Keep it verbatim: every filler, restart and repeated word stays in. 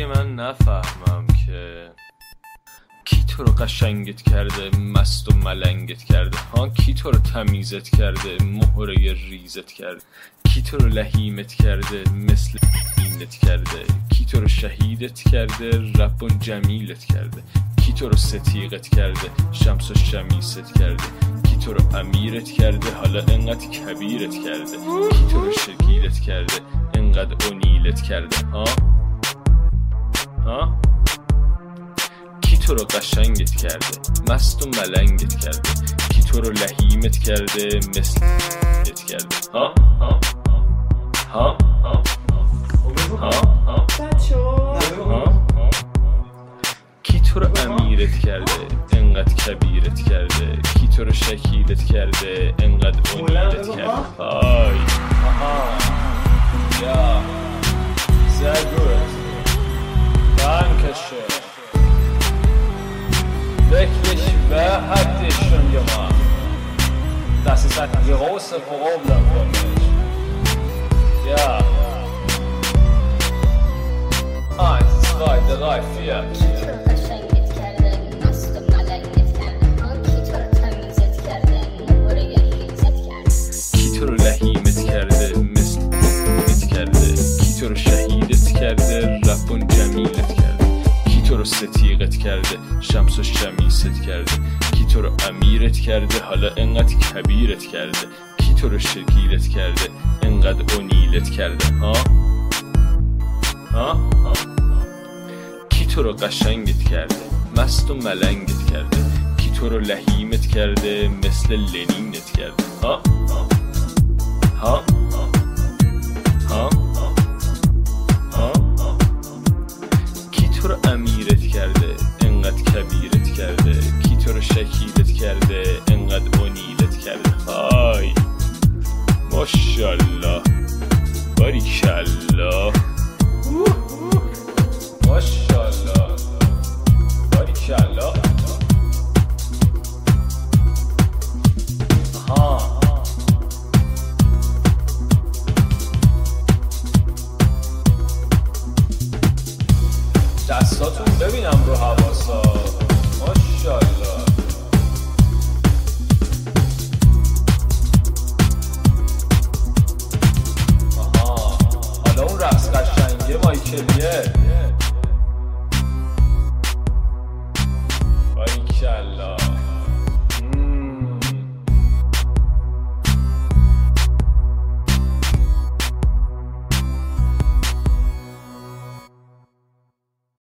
مگه من نفهمم که کی تو رو قشنگت کرده، مست و ملنگت کرده؟ ها کی تو رو تمیزت کرده، مهره ریزت کرده؟ کی تو رو لحیمت کرده، مثل اینت کرده؟ کی تو رو شهیدت کرده، ربون جمیلت کرده؟ کی تو رو ستیقت کرده، شمس و شمیست کرده؟ کی تو رو امیرت کرده، حالا انقدر کبیرت کرده؟ کی تو رو شکیلت کرده، انقدر اونیلت کرده؟ ها ها کی تو رو قشنگت کرده، مست و ملنگت کرده؟ کی تو رو لحیمت کرده، مثل ات کرده؟ ها ها ها ها ها ها کی تو رو امیرت کرده، انقدر کبیرت کرده؟ کی تو رو شکیلت کرده، انقدر اونیلت کرده؟ آی آها یا sehr gut dankeschön wirklich wer hat dich schon gemacht? Das ist ein großes Problem für mich. Ja. Eins, zwei, drei, vier. کی تو رو لحیمت کرده، مثل ات کرده؟ کی تو رو شهیدت کرده، ربون جمیلت کرده؟ کی تو رو ستیقت کرده، شمس و شمیست کرده؟ کی تو رو امیرت کرده، حالا انقدر کبیرت کرده؟ کی تو رو شکیلت کرده، انقدر اونیلت کرده؟ ها ها ها کی تو رو قشنگت کرده، مست و ملنگت کرده؟ کی تو رو لحیمت کرده، مثل لنینت کرده؟ ها ها ها ها کی تو رو امیرت کرده، انقدر کبیرت کرده؟ کی تو رو شکیلت کرده، انقدر اونیلت کرده؟ آی ماشالله باریکالله ماشالله باریکالله. آها دستاتون ببینم رو حواسا، ماشالله. آها حالا اون رقص قشنگه مایکلیه